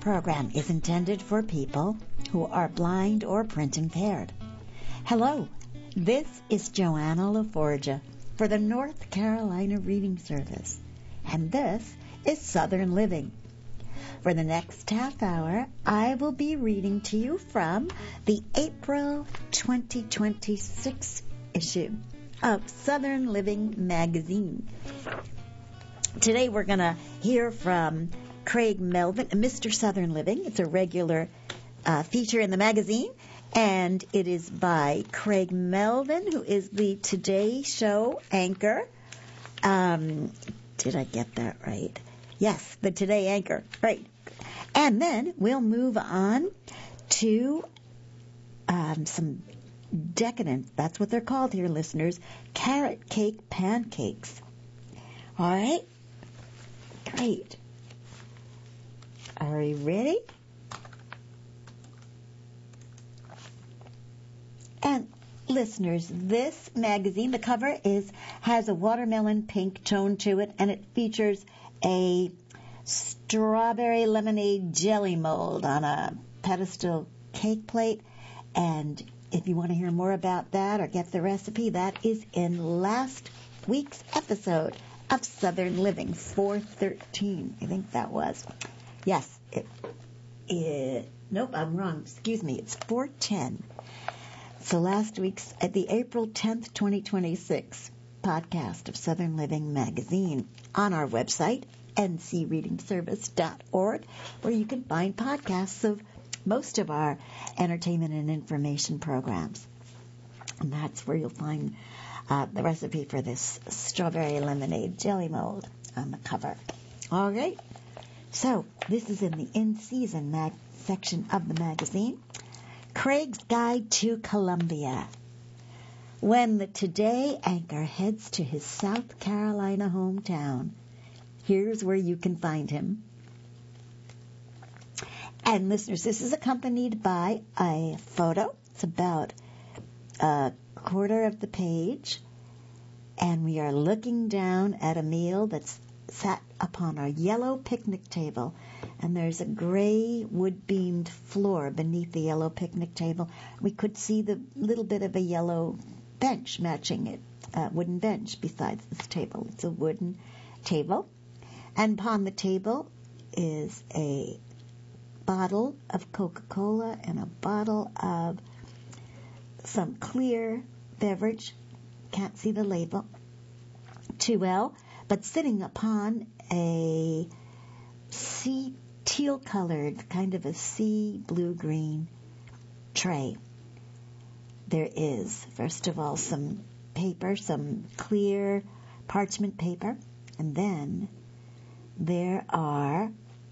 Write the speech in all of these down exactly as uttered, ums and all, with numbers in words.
program is intended for people who are blind or print impaired. Hello, this is Joanna LaForgia for the North Carolina Reading Service, and this is Southern Living. For the next half hour, I will be reading to you from the April twenty twenty-six issue of Southern Living magazine. Today we're going to hear from Craig Melvin, Mister Southern Living. It's a regular uh, feature in the magazine, and it is by Craig Melvin, who is the Today Show anchor. Um, did I get that right? Yes, the Today anchor. Right. And then we'll move on to um, some decadent, that's what they're called here, listeners, carrot cake pancakes. All right? Great. Are you ready? And listeners, this magazine, the cover is has a watermelon pink tone to it, and it features a strawberry lemonade jelly mold on a pedestal cake plate. And if you want to hear more about that or get the recipe, that is in last week's episode of Southern Living, four thirteen. I think that was. Yes, it, it, nope, I'm wrong. Excuse me, it's four ten. So last week's, at the April tenth, twenty twenty-six podcast of Southern Living magazine on our website, n c reading service dot org, where you can find podcasts of most of our entertainment and information programs. And that's where you'll find uh, the recipe for this strawberry lemonade jelly mold on the cover. All right. So this is in the in-season mag- section of the magazine. Craig's Guide to Columbia. When the Today anchor heads to his South Carolina hometown, here's where you can find him. And listeners, this is accompanied by a photo. It's about a quarter of the page. And we are looking down at a meal that's sat upon a yellow picnic table. And there's a gray wood-beamed floor beneath the yellow picnic table. We could see the little bit of a yellow bench matching it, a wooden bench besides this table. It's a wooden table. And upon the table is a bottle of Coca-Cola and a bottle of some clear beverage. Can't see the label too well, but sitting upon a sea teal-colored, kind of a sea blue-green tray. There is, first of all, some paper, some clear parchment paper, and then there are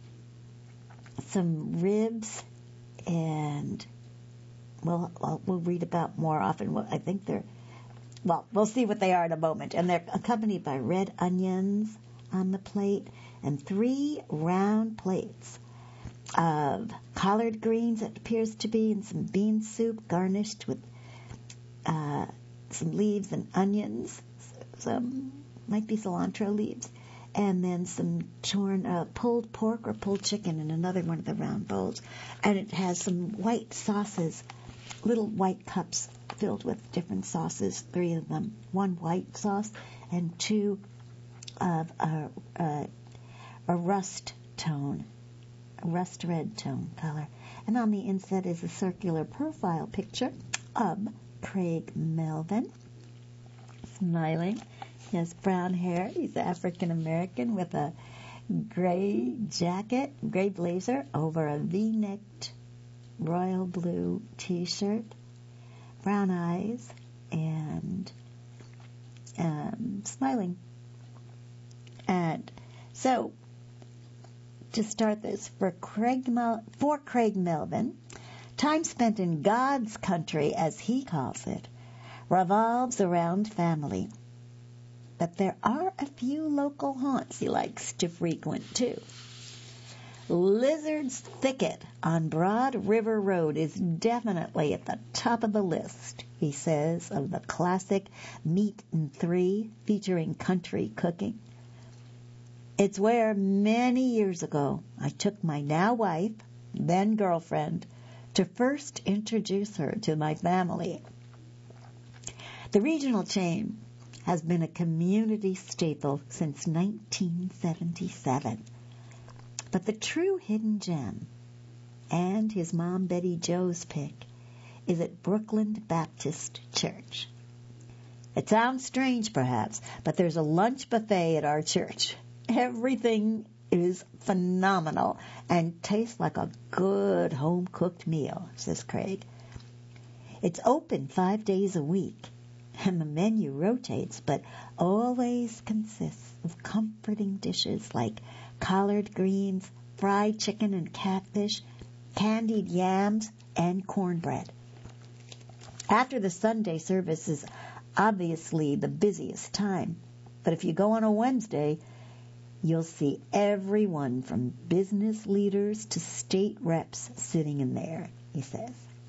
some ribs, and we'll, we'll, we'll read about more often. I think they're, well, we'll see what they are in a moment. And they're accompanied by red onions on the plate and three round plates of collard greens, it appears to be, and some bean soup garnished with uh, some leaves and onions, some might be cilantro leaves, and then some torn uh, pulled pork or pulled chicken in another one of the round bowls. And it has some white sauces, little white cups filled with different sauces, three of them. One white sauce and two of a, a, a rust tone, a rust red tone color. And on the inside is a circular profile picture of Craig Melvin, smiling. He has brown hair. He's African American with a gray jacket, gray blazer over a V-necked royal blue T-shirt, brown eyes, and um, smiling. And so, to start this, for Craig Mel- for Craig Melvin, time spent in God's country, as he calls it, revolves around family. But there are a few local haunts he likes to frequent, too. Lizard's Thicket on Broad River Road is definitely at the top of the list, he says, of the classic Meat and Three featuring country cooking. It's where many years ago I took my now wife, then girlfriend, to first introduce her to my family. The regional chain has been a community staple since nineteen seventy-seven. But the true hidden gem, and his mom Betty Jo's pick, is at Brookland Baptist Church. It sounds strange, perhaps, but there's a lunch buffet at our church. Everything is phenomenal and tastes like a good home-cooked meal, says Craig. It's open five days a week, and the menu rotates, but always consists of comforting dishes like collard greens, fried chicken and catfish, candied yams, and cornbread. After the Sunday service is obviously the busiest time, but if you go on a Wednesday, you'll see everyone from business leaders to state reps sitting in there, he says.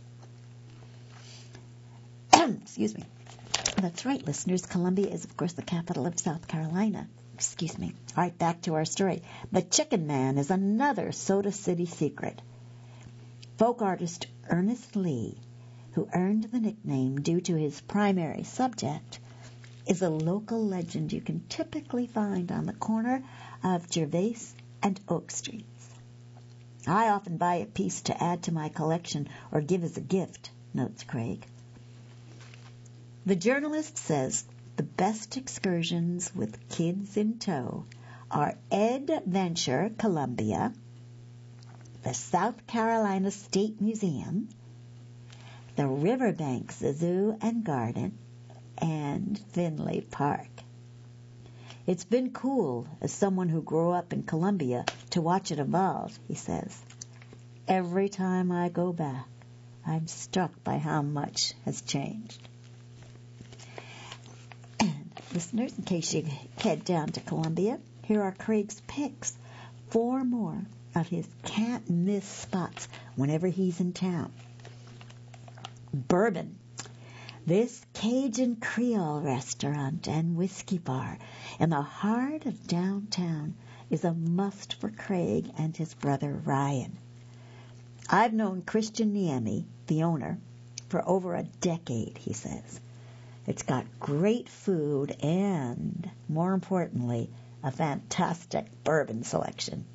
Excuse me. That's right, listeners. Columbia is, of course, the capital of South Carolina. Excuse me. All right, back to our story. The Chicken Man is another Soda City secret. Folk artist Ernest Lee, who earned the nickname due to his primary subject, is a local legend you can typically find on the corner of Gervais and Oak Streets. I often buy a piece to add to my collection or give as a gift, notes Craig. The journalist says the best excursions with kids in tow are Adventure Columbia, the South Carolina State Museum, the Riverbanks Zoo and Garden, and Finley Park. It's been cool as someone who grew up in Columbia to watch it evolve, he says. Every time I go back, I'm struck by how much has changed. And listeners, in case you head down to Columbia, here are Craig's picks. Four more of his can't-miss spots whenever he's in town. Bourbon. This Cajun Creole restaurant and whiskey bar in the heart of downtown is a must for Craig and his brother Ryan. I've known Christian Niemi, the owner, for over a decade, he says. It's got great food and, more importantly, a fantastic bourbon selection.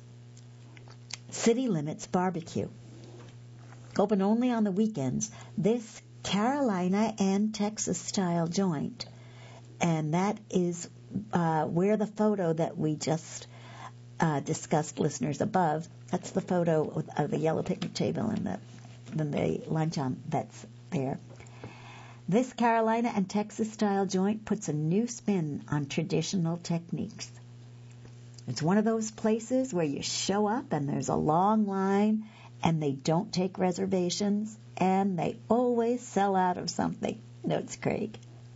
City Limits Barbecue. Open only on the weekends, this Carolina and Texas-style joint, and that is uh, where the photo that we just uh, discussed, listeners, above, that's the photo of the yellow picnic table and the, and the luncheon that's there. This Carolina and Texas-style joint puts a new spin on traditional techniques. It's one of those places where you show up and there's a long line and they don't take reservations, and they always sell out of something, notes Craig.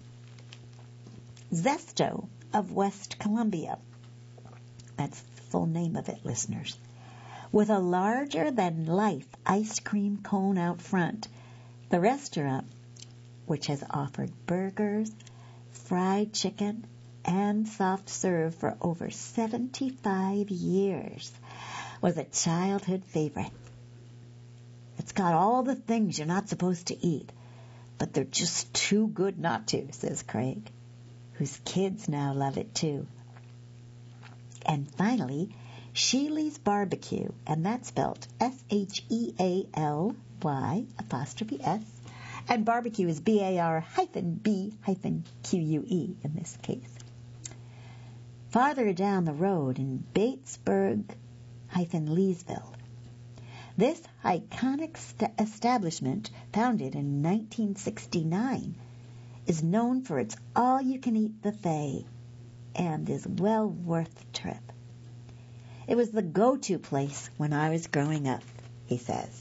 Zesto of West Columbia. That's the full name of it, listeners. With a larger-than-life ice cream cone out front, the restaurant, which has offered burgers, fried chicken, and soft serve for over seventy-five years, was a childhood favorite. It's got all the things you're not supposed to eat, but they're just too good not to, says Craig, whose kids now love it too. And finally, Sheely's Barbecue, and that's spelled S H E A L Y apostrophe S, and barbecue is B A R hyphen B hyphen Q U E in this case. Farther down the road in Batesburg hyphen Leesville, this iconic st- establishment, founded in nineteen sixty-nine, is known for its all-you-can-eat buffet and is well worth the trip. It was the go-to place when I was growing up, he says.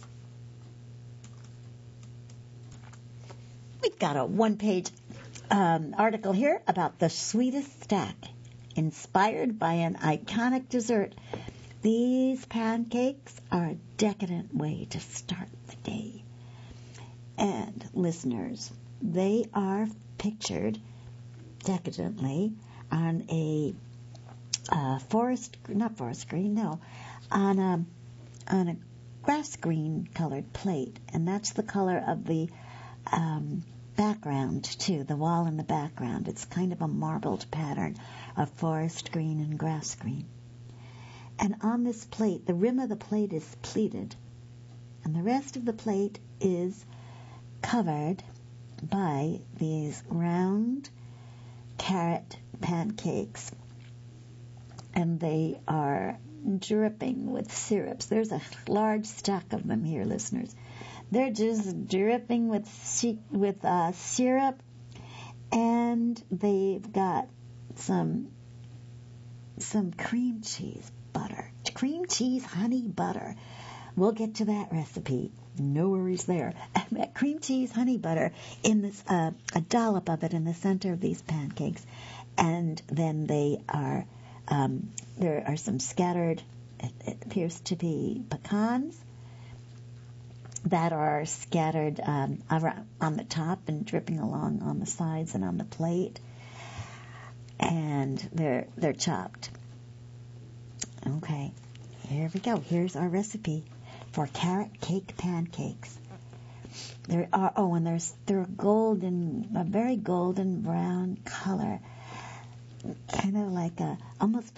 We've got a one-page um, article here about the sweetest stack, inspired by an iconic dessert. These pancakes are a decadent way to start the day. And, listeners, they are pictured decadently on a uh, forest, not forest green, no, on a, on a grass green colored plate. And that's the color of the um, background, too, the wall in the background. It's kind of a marbled pattern of forest green and grass green. And on this plate, the rim of the plate is pleated, and the rest of the plate is covered by these round carrot pancakes, and they are dripping with syrups. There's a large stack of them here, listeners. They're just dripping with with uh, syrup, and they've got some some cream cheese butter, cream cheese honey butter. We'll get to that recipe. No worries there. Cream cheese honey butter in this uh, a dollop of it in the center of these pancakes, and then they are um, there are some scattered. It, it appears to be pecans that are scattered um, around, on the top and dripping along on the sides and on the plate, and they're they're chopped. Okay, here we go. Here's our recipe for carrot cake pancakes. There are oh, and there's they're golden, a very golden brown color, kind of like a almost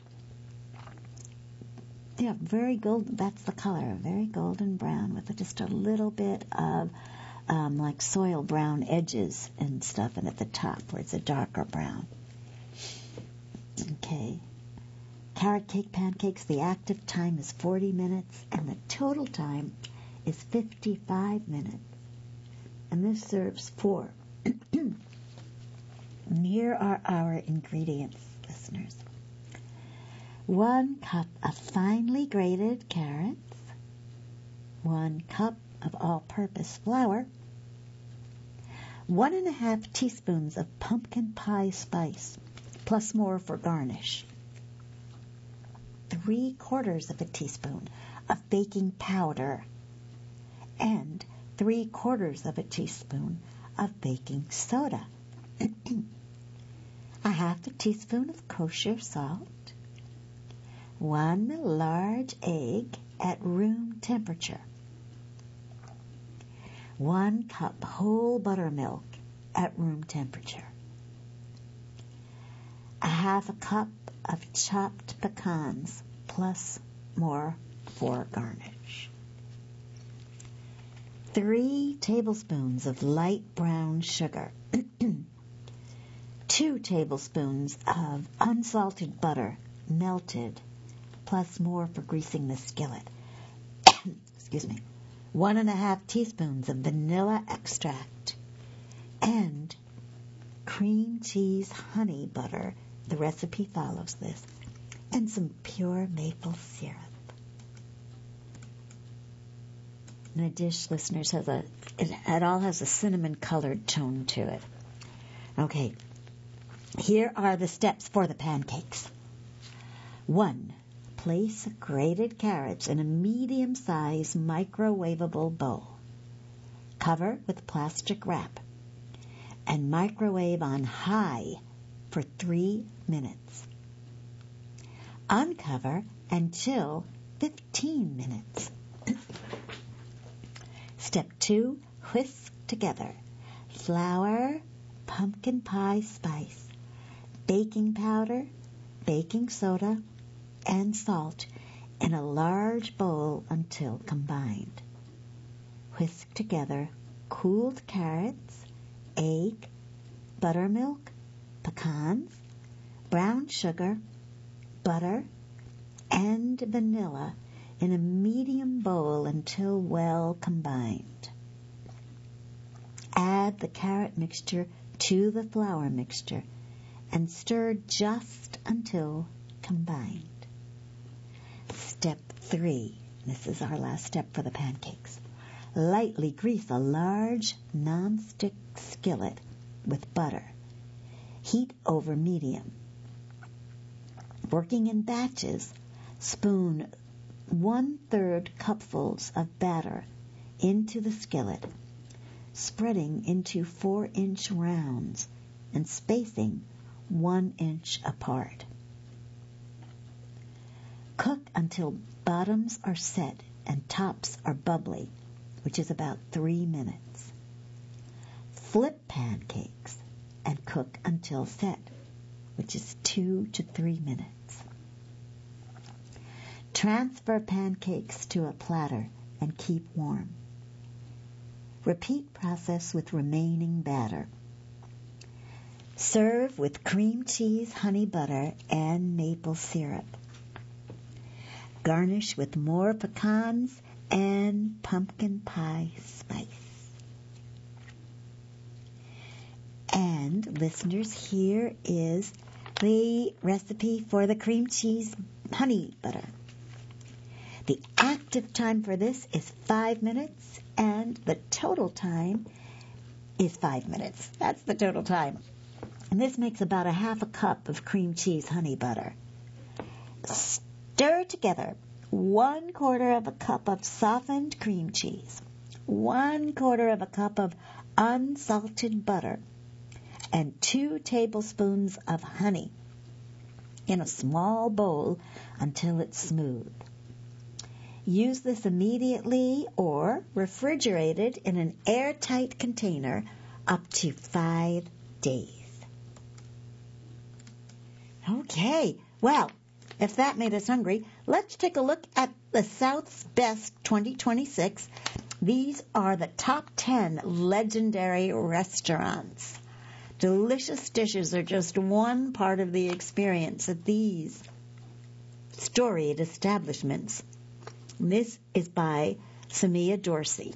yeah, very gold. That's the color, very golden brown with just a little bit of um, like soil brown edges and stuff, and at the top where it's a darker brown. Okay. Carrot cake pancakes, the active time is forty minutes, and the total time is fifty-five minutes. And this serves four. And here are our ingredients, listeners. One cup of finely grated carrots, one cup of all-purpose flour, one and a half teaspoons of pumpkin pie spice, plus more for garnish, three quarters of a teaspoon of baking powder, and three quarters of a teaspoon of baking soda, a half a teaspoon of kosher salt, one large egg at room temperature, one cup whole buttermilk at room temperature, a half a cup of chopped pecans, plus more for garnish, three tablespoons of light brown sugar, two tablespoons of unsalted butter, melted, plus more for greasing the skillet. Excuse me. One and a half teaspoons of vanilla extract, and cream cheese honey butter. The recipe follows this, and some pure maple syrup. And a dish, listeners, has a it, it all has a cinnamon-colored tone to it. Okay, here are the steps for the pancakes. One, place grated carrots in a medium-sized microwavable bowl. Cover with plastic wrap and microwave on high for three minutes. Uncover and chill fifteen minutes. Step two, whisk together flour, pumpkin pie spice, baking powder, baking soda, and salt in a large bowl until combined. Whisk together cooled carrots, egg, buttermilk, pecans, brown sugar, butter, and vanilla in a medium bowl until well combined. Add the carrot mixture to the flour mixture and stir just until combined. Step three. This is our last step for the pancakes. Lightly grease a large non-stick skillet with butter. Heat over medium. Working in batches, spoon one-third cupfuls of batter into the skillet, spreading into four-inch rounds and spacing one inch apart. Cook until bottoms are set and tops are bubbly, which is about three minutes. Flip pancakes and cook until set, which is two to three minutes. Transfer pancakes to a platter and keep warm. Repeat process with remaining batter. Serve with cream cheese, honey butter, and maple syrup. Garnish with more pecans and pumpkin pie spice. And listeners, here is the recipe for the cream cheese honey butter. The active time for this is five minutes, and the total time is five minutes. That's the total time. And this makes about a half a cup of cream cheese honey butter. Stir together one quarter of a cup of softened cream cheese, one quarter of a cup of unsalted butter, and two tablespoons of honey in a small bowl until it's smooth. Use this immediately or refrigerate it in an airtight container up to five days. Okay, well, if that made us hungry, let's take a look at the South's Best twenty twenty-six. These are the top ten legendary restaurants. Delicious dishes are just one part of the experience at these storied establishments. This is by Samia Dorsey.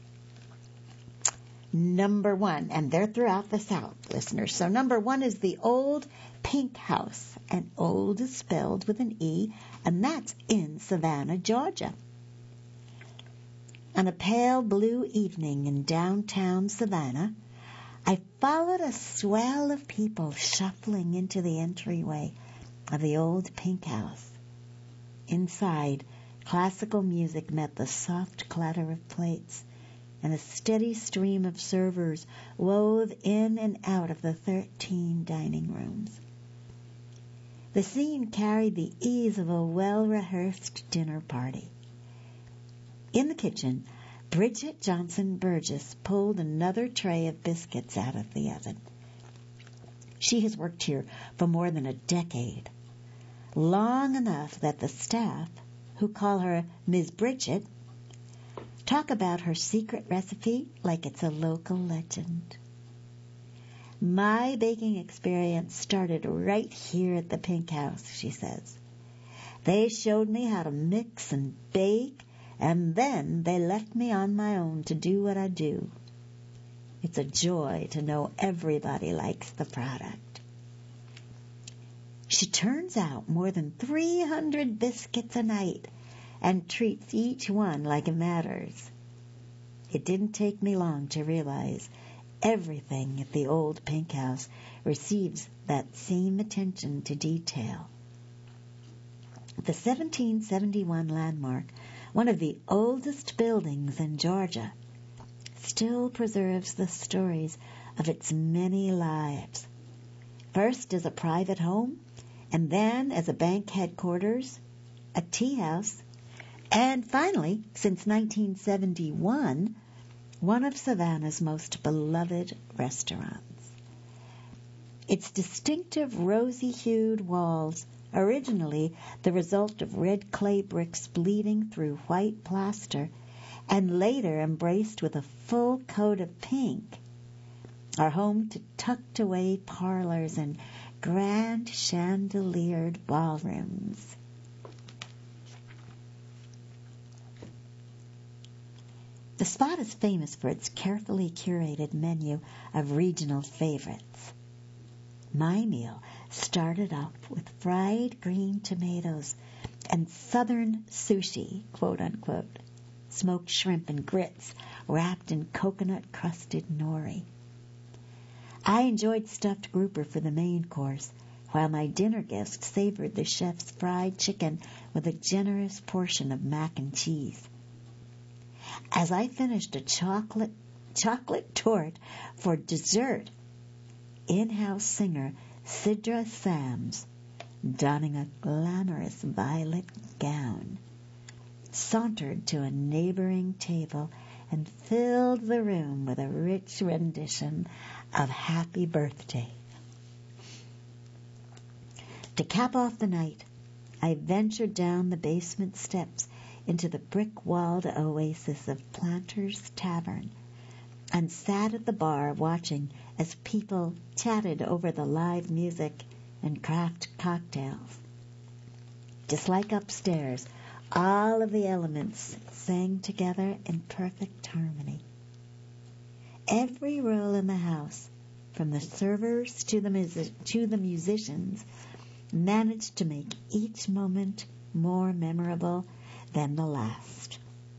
Number one, and they're throughout the South, listeners. So number one is the Old Pink House, and old is spelled with an E, and that's in Savannah, Georgia. On a pale blue evening in downtown Savannah, I followed a swell of people shuffling into the entryway of the Old Pink House. Inside, classical music met the soft clatter of plates, and a steady stream of servers wove in and out of the thirteen dining rooms. The scene carried the ease of a well-rehearsed dinner party. In the kitchen, Bridget Johnson Burgess pulled another tray of biscuits out of the oven. She has worked here for more than a decade, long enough that the staff, who call her Miz Bridget, talk about her secret recipe like it's a local legend. My baking experience started right here at the Pink House, she says. They showed me how to mix and bake, and then they left me on my own to do what I do. It's a joy to know everybody likes the product. She turns out more than three hundred biscuits a night and treats each one like it matters. It didn't take me long to realize everything at the Old Pink House receives that same attention to detail. The seventeen seventy-one landmark, one of the oldest buildings in Georgia, still preserves the stories of its many lives. First as a private home, and then as a bank headquarters, a tea house, and finally, since nineteen seventy-one, one of Savannah's most beloved restaurants. Its distinctive rosy-hued walls, originally the result of red clay bricks bleeding through white plaster, and later embraced with a full coat of pink, are home to tucked-away parlors and grand chandeliered ballrooms. The spot is famous for its carefully curated menu of regional favorites. My meal started off with fried green tomatoes and southern sushi, quote-unquote, smoked shrimp and grits wrapped in coconut-crusted nori. I enjoyed stuffed grouper for the main course, while my dinner guest savored the chef's fried chicken with a generous portion of mac and cheese. As I finished a chocolate chocolate torte for dessert, in-house singer Sidra Sams donning a glamorous violet gown, sauntered to a neighboring table and filled the room with a rich rendition of Happy Birthday. To cap off the night, I ventured down the basement steps into the brick-walled oasis of Planter's Tavern and sat at the bar watching as people chatted over the live music and craft cocktails. Just like upstairs, all of the elements sang together in perfect harmony. Every role in the house, from the servers to the, music- to the musicians, managed to make each moment more memorable than the last.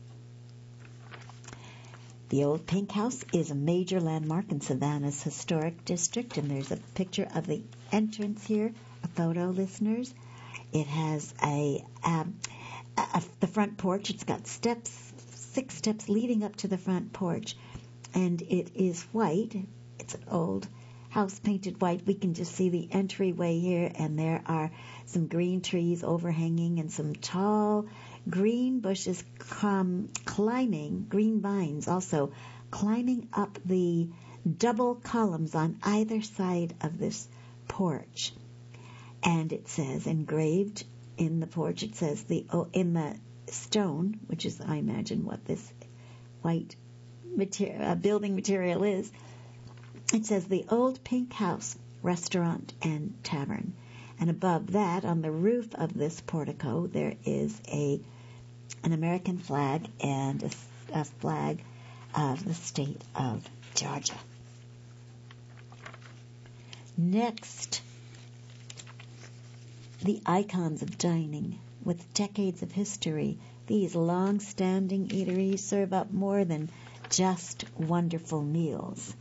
The Old Pink House is a major landmark in Savannah's historic district, and there's a picture of the entrance here, a photo, listeners. It has a, um, a, a the front porch. It's got steps, six steps leading up to the front porch, and it is white. It's an old house painted white. We can just see the entryway here, and there are some green trees overhanging and some tall green bushes um, climbing, green vines also climbing up the double columns on either side of this porch. And it says, engraved in the porch, it says, the oh, in the stone, which is, I imagine, what this white material, uh, building material is, it says, the Old Pink House, Restaurant and Tavern. And above that, on the roof of this portico, there is a an American flag and a, a flag of the state of Georgia. Next, the icons of dining. With decades of history, these long-standing eateries serve up more than just wonderful meals.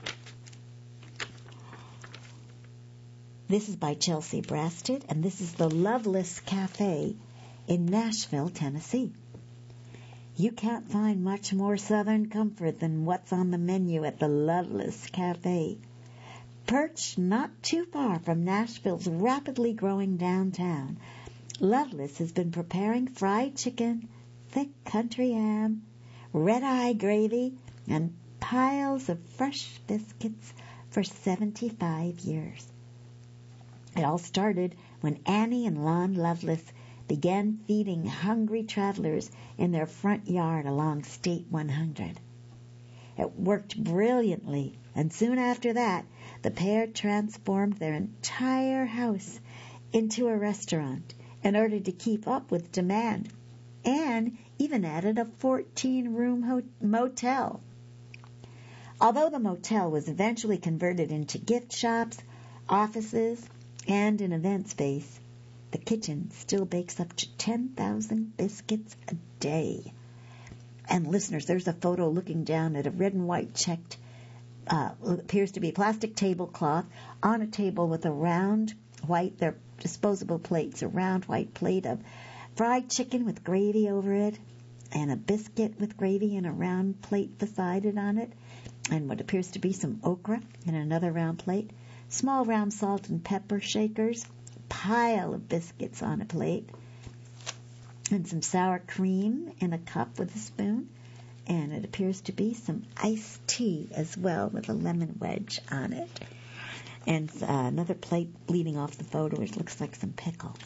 This is by Chelsea Brasted, and this is the Loveless Cafe in Nashville, Tennessee. You can't find much more southern comfort than what's on the menu at the Loveless Cafe. Perched not too far from Nashville's rapidly growing downtown, Loveless has been preparing fried chicken, thick country ham, red-eye gravy, and piles of fresh biscuits for seventy-five years. It all started when Annie and Lon Loveless began feeding hungry travelers in their front yard along State one hundred. It worked brilliantly, and soon after that, the pair transformed their entire house into a restaurant in order to keep up with demand, and even added a fourteen-room ho- motel. Although the motel was eventually converted into gift shops, offices, and an event space, the kitchen still bakes up to ten thousand biscuits a day. And listeners, there's a photo looking down at a red and white checked, uh, appears to be plastic tablecloth on a table with a round white, they're disposable plates, a round white plate of fried chicken with gravy over it, and a biscuit with gravy and a round plate beside it on it, and what appears to be some okra in another round plate, small round salt and pepper shakers, pile of biscuits on a plate, and some sour cream in a cup with a spoon, and it appears to be some iced tea as well with a lemon wedge on it. And uh, another plate leading off the photo, which looks like some pickles.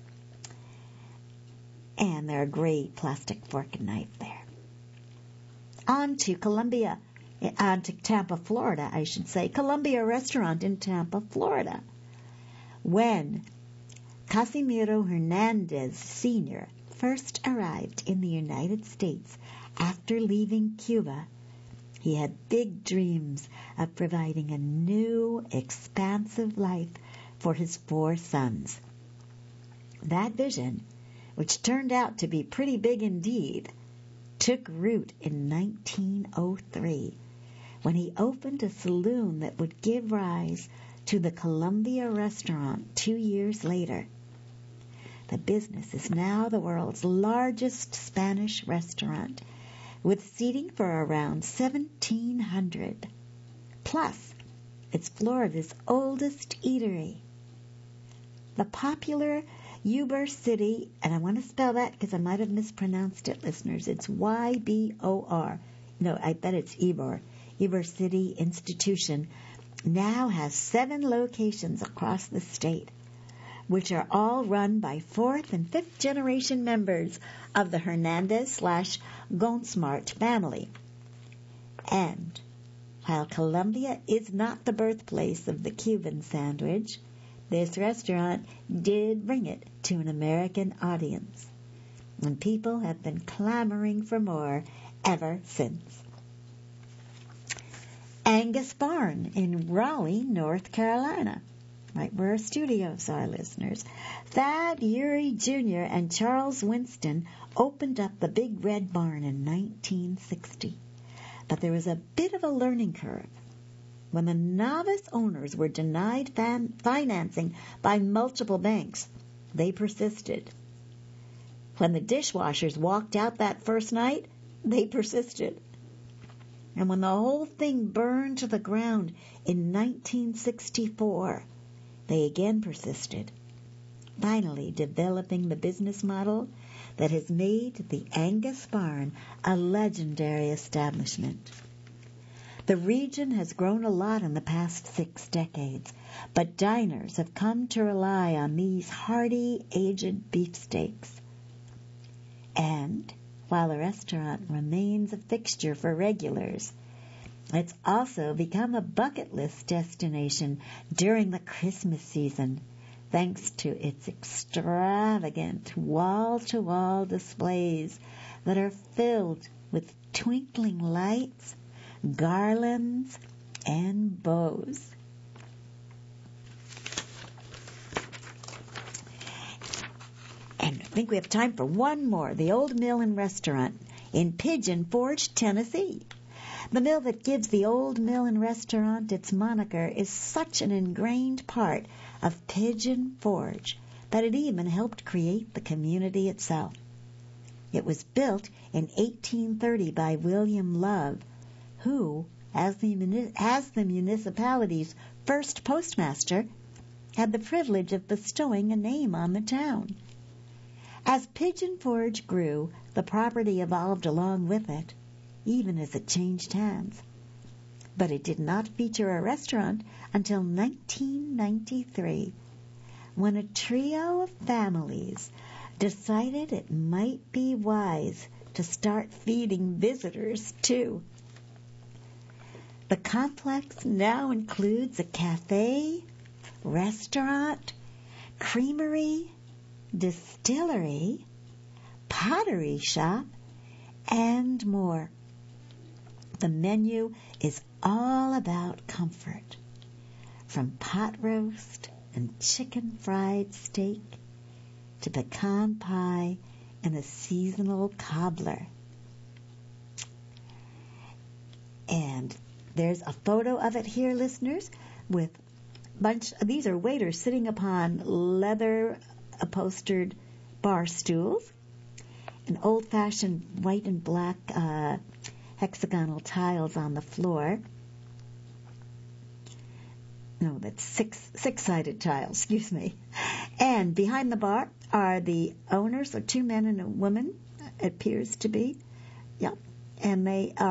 And there are gray plastic fork and knife there. On to Columbia, on to Tampa, Florida, I should say. Columbia Restaurant in Tampa, Florida. When Casimiro Hernandez Senior first arrived in the United States after leaving Cuba, he had big dreams of providing a new, expansive life for his four sons. That vision, which turned out to be pretty big indeed, took root in nineteen oh three, when he opened a saloon that would give rise to the Columbia Restaurant two years later. The business is now the world's largest Spanish restaurant, with seating for around seventeen hundred. Plus, it's Florida's oldest eatery. The popular Ybor City, and I want to spell that because I might have mispronounced it, listeners. It's Y B O R. No, I bet it's Ybor. Ybor City Institution now has seven locations across the state, which are all run by fourth and fifth generation members of the Hernandez slash Gonsmart family. And while Columbia is not the birthplace of the Cuban sandwich, this restaurant did bring it to an American audience, and people have been clamoring for more ever since. Angus Barn in Raleigh, North Carolina, right where our studios are, listeners. Thad Urey Junior and Charles Winston opened up the Big Red Barn in nineteen sixty, but there was a bit of a learning curve. When the novice owners were denied fan- financing by multiple banks, they persisted. When the dishwashers walked out that first night, they persisted. And when the whole thing burned to the ground in nineteen sixty-four, they again persisted, finally developing the business model that has made the Angus Barn a legendary establishment. The region has grown a lot in the past six decades, but diners have come to rely on these hearty, aged beefsteaks. And while the restaurant remains a fixture for regulars, it's also become a bucket list destination during the Christmas season, thanks to its extravagant wall-to-wall displays that are filled with twinkling lights, garlands, and bows. And I think we have time for one more. The Old Mill and Restaurant in Pigeon Forge, Tennessee. The mill that gives the Old Mill and Restaurant its moniker is such an ingrained part of Pigeon Forge that it even helped create the community itself. It was built in eighteen thirty by William Love, who, as the, as the municipality's first postmaster, had the privilege of bestowing a name on the town. As Pigeon Forge grew, the property evolved along with it, even as it changed hands. But it did not feature a restaurant until nineteen ninety-three, when a trio of families decided it might be wise to start feeding visitors, too. The complex now includes a cafe, restaurant, creamery, distillery, pottery shop, and more. The menu is all about comfort, from pot roast and chicken fried steak to pecan pie and a seasonal cobbler. And there's a photo of it here, listeners, with bunch. These are waiters sitting upon leather upholstered bar stools, and old-fashioned white and black uh, hexagonal tiles on the floor. No, that's six six-sided tiles. Excuse me. And behind the bar are the owners, or two men and a woman, it appears to be. Yep, and they are.